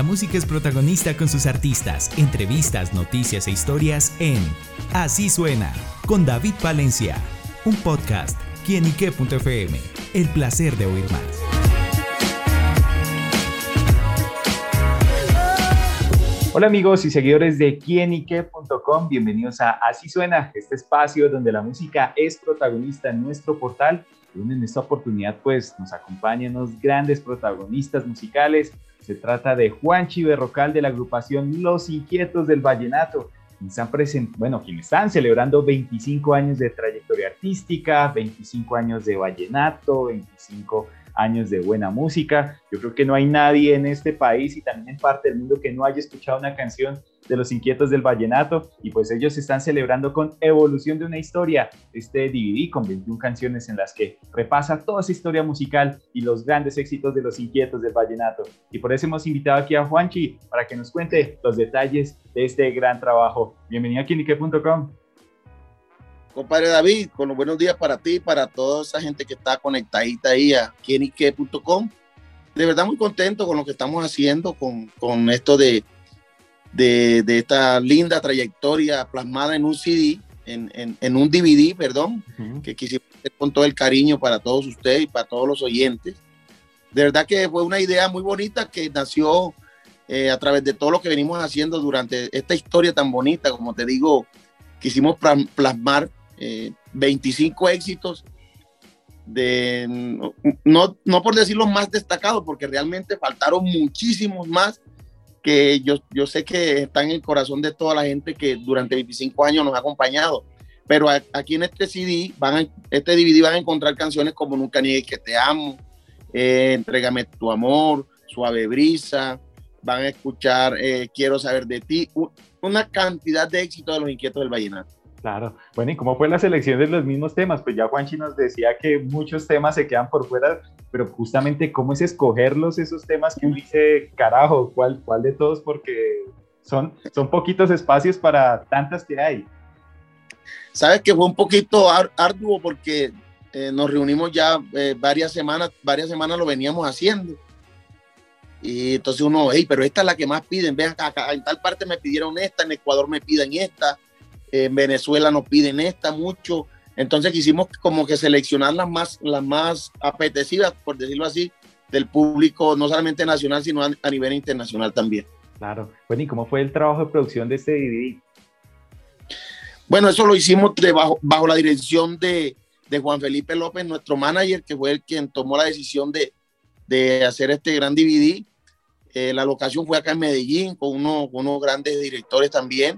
La música es protagonista con sus artistas, entrevistas, noticias e historias en Así Suena, con David Valencia, un podcast, quienique.fm, el placer de oír más. Hola amigos y seguidores de quienique.com, bienvenidos a Así Suena, este espacio donde la música es protagonista en nuestro portal. Y en esta oportunidad pues nos acompañan unos grandes protagonistas musicales. Se trata de Juanchi Berrocal de la agrupación Los Inquietos del Vallenato, quienes están celebrando 25 años de trayectoria artística, 25 años de vallenato, 25 años de buena música. Yo creo que no hay nadie en este país y también en parte del mundo que no haya escuchado una canción de Los Inquietos del Vallenato, y pues ellos están celebrando con Evolución de una Historia, este DVD con 21 canciones en las que repasa toda esa historia musical y los grandes éxitos de Los Inquietos del Vallenato. Y por eso hemos invitado aquí a Juanchi para que nos cuente los detalles de este gran trabajo. Bienvenido a quienique.com. Compadre David, con los buenos días para ti y para toda esa gente que está conectadita ahí a quienique.com. De verdad muy contento con lo que estamos haciendo, con esto de esta linda trayectoria plasmada en un CD, en un DVD, perdón, que quisimos hacer con todo el cariño para todos ustedes y para todos los oyentes. De verdad que fue una idea muy bonita que nació a través de todo lo que venimos haciendo durante esta historia tan bonita. Como te digo, quisimos plasmar 25 éxitos no por decir los más destacados, porque realmente faltaron muchísimos más que yo sé que están en el corazón de toda la gente que durante 25 años nos ha acompañado. Pero aquí en este CD, este DVD van a encontrar canciones como Nunca Niegues que te amo, Entrégame tu amor, Suave Brisa, van a escuchar Quiero saber de ti, una cantidad de éxitos de Los Inquietos del Vallenato. Claro. Bueno, ¿y cómo fue la selección de los mismos temas? Pues ya Juanchi nos decía que muchos temas se quedan por fuera, pero justamente cómo es escogerlos, esos temas que uno dice, carajo, ¿cuál de todos? Porque son poquitos espacios para tantas que hay. Sabes que fue un poquito arduo porque nos reunimos ya varias semanas lo veníamos haciendo. Y entonces uno, pero esta es la que más piden, ven acá, en tal parte me pidieron esta, en Ecuador me piden esta, en Venezuela nos piden esta mucho. Entonces quisimos como que seleccionar las más apetecidas, por decirlo así, del público, no solamente nacional, sino a nivel internacional también. Claro. Bueno, ¿y cómo fue el trabajo de producción de este DVD? Bueno, eso lo hicimos bajo la dirección de Juan Felipe López, nuestro manager, que fue el quien tomó la decisión de hacer este gran DVD. La locación fue acá en Medellín, con unos grandes directores también.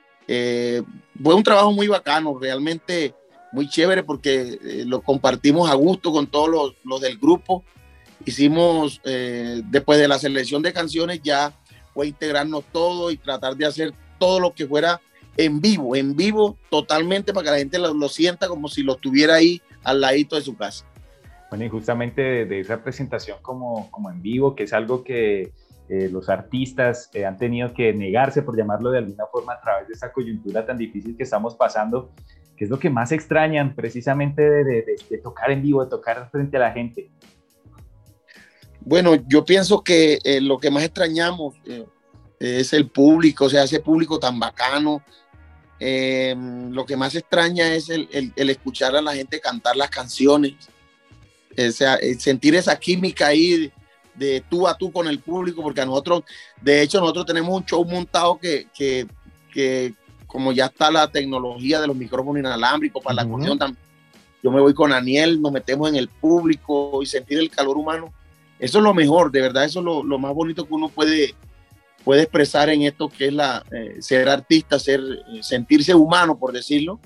Fue un trabajo muy bacano, realmente muy chévere, porque lo compartimos a gusto con todos los del grupo. Hicimos, después de la selección de canciones, ya fue integrarnos todo y tratar de hacer todo lo que fuera en vivo totalmente, para que la gente lo sienta como si lo estuviera ahí al ladito de su casa. Bueno, y justamente de esa presentación como en vivo, que es algo que los artistas han tenido que negarse, por llamarlo de alguna forma, a través de esta coyuntura tan difícil que estamos pasando, ¿qué es lo que más extrañan precisamente de tocar en vivo, de tocar frente a la gente? Bueno, yo pienso que lo que más extrañamos es el público, o sea, ese público tan bacano. Lo que más extraña es el escuchar a la gente cantar las canciones, o sea, sentir esa química ahí de tú a tú con el público, porque nosotros tenemos un show montado que como ya está la tecnología de los micrófonos inalámbricos para la acordeón también, yo me voy con Aniel, nos metemos en el público y sentir el calor humano. Eso es lo mejor, de verdad, eso es lo más bonito que uno puede expresar en esto, que es ser artista, sentirse humano, por decirlo.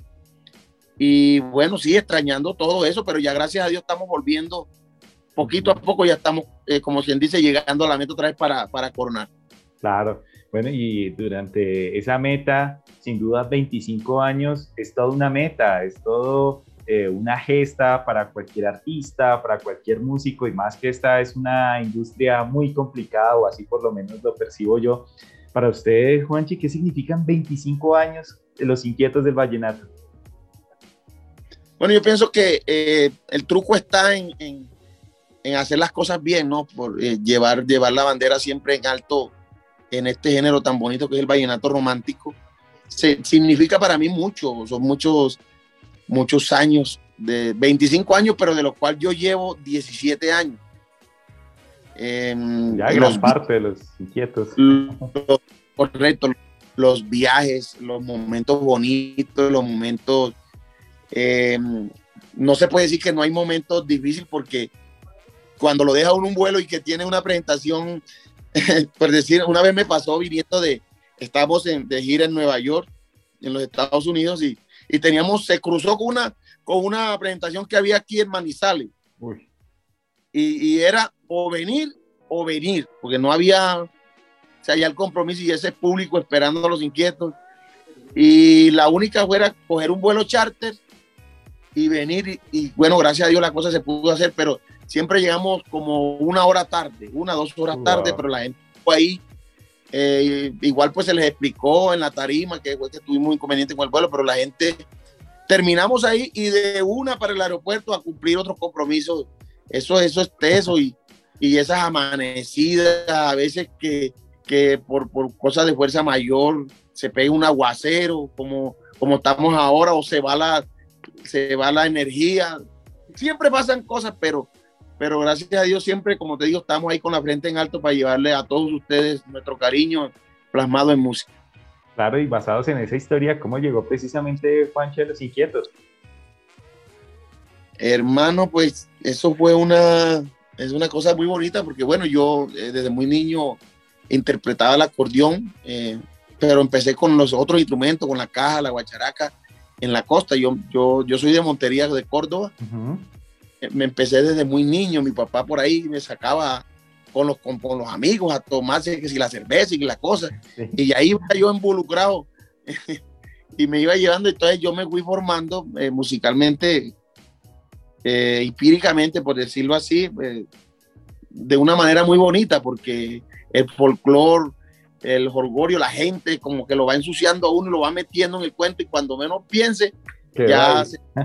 Y bueno, sí, extrañando todo eso, pero ya gracias a Dios estamos volviendo poquito a poco, ya estamos, como quien dice, llegando a la meta otra vez para coronar. Claro. Bueno, y durante esa meta, sin duda 25 años, es toda una meta, es todo una gesta para cualquier artista, para cualquier músico, y más que esta es una industria muy complicada, o así por lo menos lo percibo yo. Para usted, Juanchi, ¿qué significan 25 años de Los Inquietos del Vallenato? Bueno, yo pienso que el truco está en hacer las cosas bien, ¿no? Por llevar la bandera siempre en alto en este género tan bonito que es el vallenato romántico, significa para mí mucho, son muchos años, de 25 años, pero de los cuales yo llevo 17 años. Ya gran parte de los inquietos. Correcto, los viajes, los momentos bonitos, los momentos... no se puede decir que no hay momentos difíciles, porque cuando lo deja uno un vuelo y que tiene una presentación, por decir, una vez me pasó estábamos de gira en Nueva York, en los Estados Unidos, y se cruzó con una presentación que había aquí en Manizales. Uy. Y era o venir, porque no había, o sea, ya el compromiso y ese público esperando a los inquietos. Y la única fuera coger un vuelo charter y venir. Y bueno, gracias a Dios la cosa se pudo hacer, pero siempre llegamos como 1 hora tarde, 2 horas tarde, pero la gente fue ahí. Igual pues se les explicó en la tarima que tuvimos inconveniente con el vuelo, pero la gente terminamos ahí y de una para el aeropuerto a cumplir otros compromisos. Eso es teso, y esas amanecidas a veces que por cosas de fuerza mayor se pega un aguacero como estamos ahora, o se va la energía. Siempre pasan cosas, pero gracias a Dios siempre, como te digo, estamos ahí con la frente en alto para llevarle a todos ustedes nuestro cariño plasmado en música. Claro, y basados en esa historia, ¿cómo llegó precisamente Juancho de los Inquietos? Hermano, pues eso es una cosa muy bonita, porque bueno, yo desde muy niño interpretaba el acordeón, pero empecé con los otros instrumentos, con la caja, la guacharaca, en la costa. Yo soy de Montería, de Córdoba. Uh-huh. Me empecé desde muy niño. Mi papá por ahí me sacaba con los amigos a tomarse que si la cerveza y la cosa, sí. Y ahí iba yo involucrado y me iba llevando. Entonces yo me fui formando musicalmente, empíricamente, por decirlo así, de una manera muy bonita, porque el folclore, el jolgorio, la gente como que lo va ensuciando a uno y lo va metiendo en el cuento, y cuando menos piense ya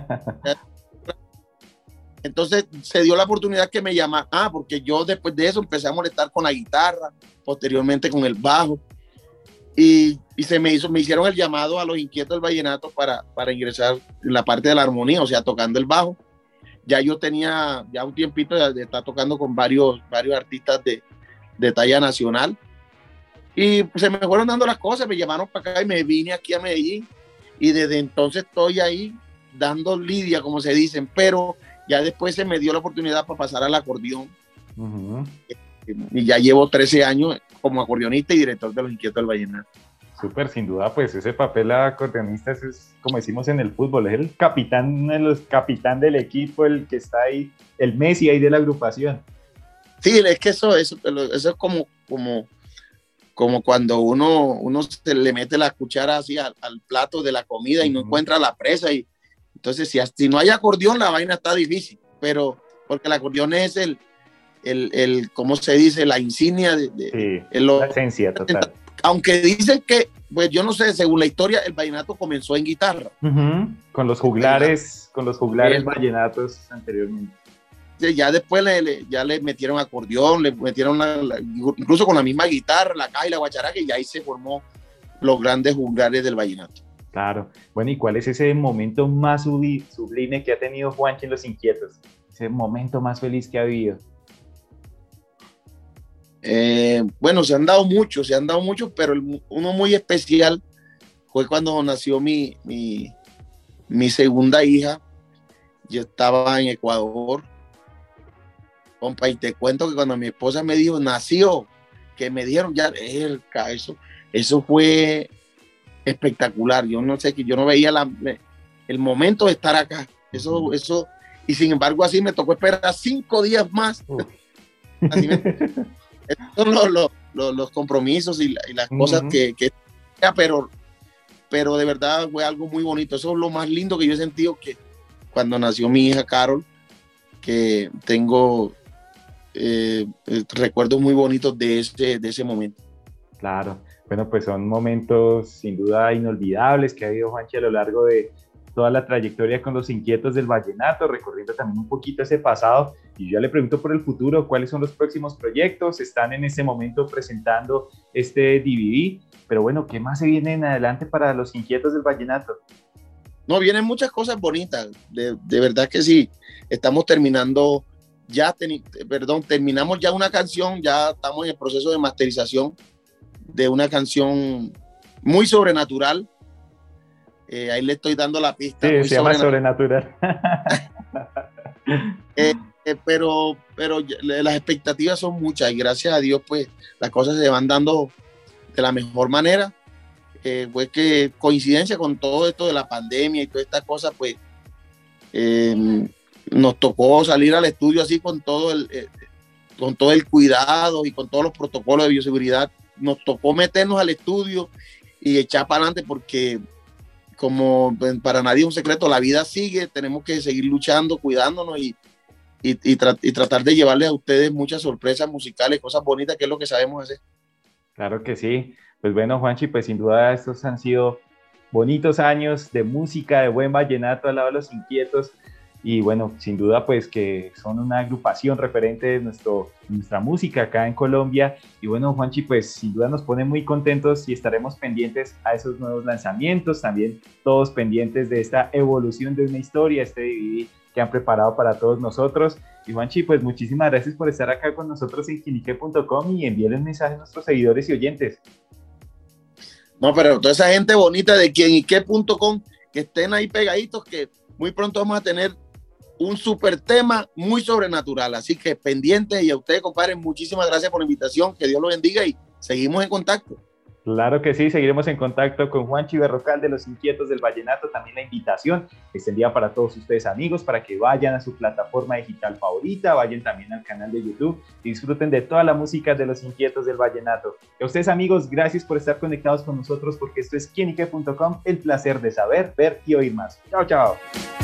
entonces se dio la oportunidad que me llama, porque yo después de eso empecé a molestar con la guitarra, posteriormente con el bajo, y me hicieron el llamado a los Inquietos del Vallenato para ingresar en la parte de la armonía, o sea, tocando el bajo. Ya yo tenía ya un tiempito de estar tocando con varios artistas de talla nacional, y pues se me fueron dando las cosas, me llamaron para acá y me vine aquí a Medellín, y desde entonces estoy ahí dando lidia, como se dicen, pero ya después se me dio la oportunidad para pasar al acordeón. Uh-huh. Y ya llevo 13 años como acordeonista y director de los Inquietos del Vallenato. Súper, sin duda, pues ese papel de acordeonista es, como decimos en el fútbol, es el capitán del equipo, el que está ahí, el Messi ahí de la agrupación. Sí, es que eso es como cuando uno se le mete la cuchara así al plato de la comida y no encuentra la presa, y entonces si no hay acordeón la vaina está difícil, pero porque el acordeón es el ¿cómo se dice? La insignia la esencia total. Aunque dicen que, pues yo no sé, según la historia, el vallenato comenzó en guitarra. Uh-huh. Con los juglares vallenatos anteriormente. Ya después ya le metieron acordeón, le metieron incluso con la misma guitarra, la caja y la guacharaca, y ahí se formó los grandes juglares del vallenato. Claro. Bueno, ¿y cuál es ese momento más sublime que ha tenido Juancho en Los Inquietos? Ese momento más feliz que ha habido. Bueno, se han dado muchos, pero uno muy especial fue cuando nació mi segunda hija. Yo estaba en Ecuador, compa, y te cuento que cuando mi esposa me dijo, nació, que me dijeron ya, eso fue espectacular. Yo no sé, que yo no veía el momento de estar acá. Eso, y sin embargo así me tocó esperar 5 días más. Así son los compromisos y las cosas que pero de verdad fue algo muy bonito. Eso es lo más lindo que yo he sentido, que cuando nació mi hija Carol, que tengo recuerdos muy bonitos de ese momento. Claro, bueno, pues son momentos sin duda inolvidables que ha habido Juancho a lo largo de toda la trayectoria con Los Inquietos del Vallenato, recorriendo también un poquito ese pasado. Y yo ya le pregunto por el futuro, ¿cuáles son los próximos proyectos? Están en este momento presentando este DVD, pero bueno, ¿qué más se viene en adelante para Los Inquietos del Vallenato? No, vienen muchas cosas bonitas, de verdad que sí. Estamos terminando, terminamos ya una canción, ya estamos en el proceso de masterización de una canción muy sobrenatural. Ahí le estoy dando la pista. Sí, se llama Sobrenatural. Pero las expectativas son muchas y gracias a Dios pues las cosas se van dando de la mejor manera. Pues que coincidencia con todo esto de la pandemia y todas estas cosas, pues nos tocó salir al estudio así con todo el cuidado y con todos los protocolos de bioseguridad. Nos tocó meternos al estudio y echar para adelante porque, como para nadie es un secreto, la vida sigue, tenemos que seguir luchando, cuidándonos y tratar de llevarles a ustedes muchas sorpresas musicales, cosas bonitas, que es lo que sabemos hacer. Claro que sí. Pues bueno, Juanchi, pues sin duda estos han sido bonitos años de música, de buen vallenato al lado de Los Inquietos. Y bueno, sin duda pues que son una agrupación referente de nuestra música acá en Colombia. Y bueno, Juanchi, pues sin duda nos pone muy contentos y estaremos pendientes a esos nuevos lanzamientos, también todos pendientes de esta evolución de una historia, este DVD que han preparado para todos nosotros. Y Juanchi, pues muchísimas gracias por estar acá con nosotros en quienique.com y envíenle un mensaje a nuestros seguidores y oyentes. No, pero toda esa gente bonita de quienique.com, que estén ahí pegaditos, que muy pronto vamos a tener un super tema muy sobrenatural. Así que pendientes, y a ustedes, compadre, muchísimas gracias por la invitación. Que Dios los bendiga y seguimos en contacto. Claro que sí, seguiremos en contacto con Juanchi Berrocal de Los Inquietos del Vallenato. También la invitación extendida para todos ustedes, amigos, para que vayan a su plataforma digital favorita, vayan también al canal de YouTube y disfruten de toda la música de Los Inquietos del Vallenato. Y a ustedes, amigos, gracias por estar conectados con nosotros, porque esto es quienique.com, el placer de saber, ver y oír más. Chao, chao.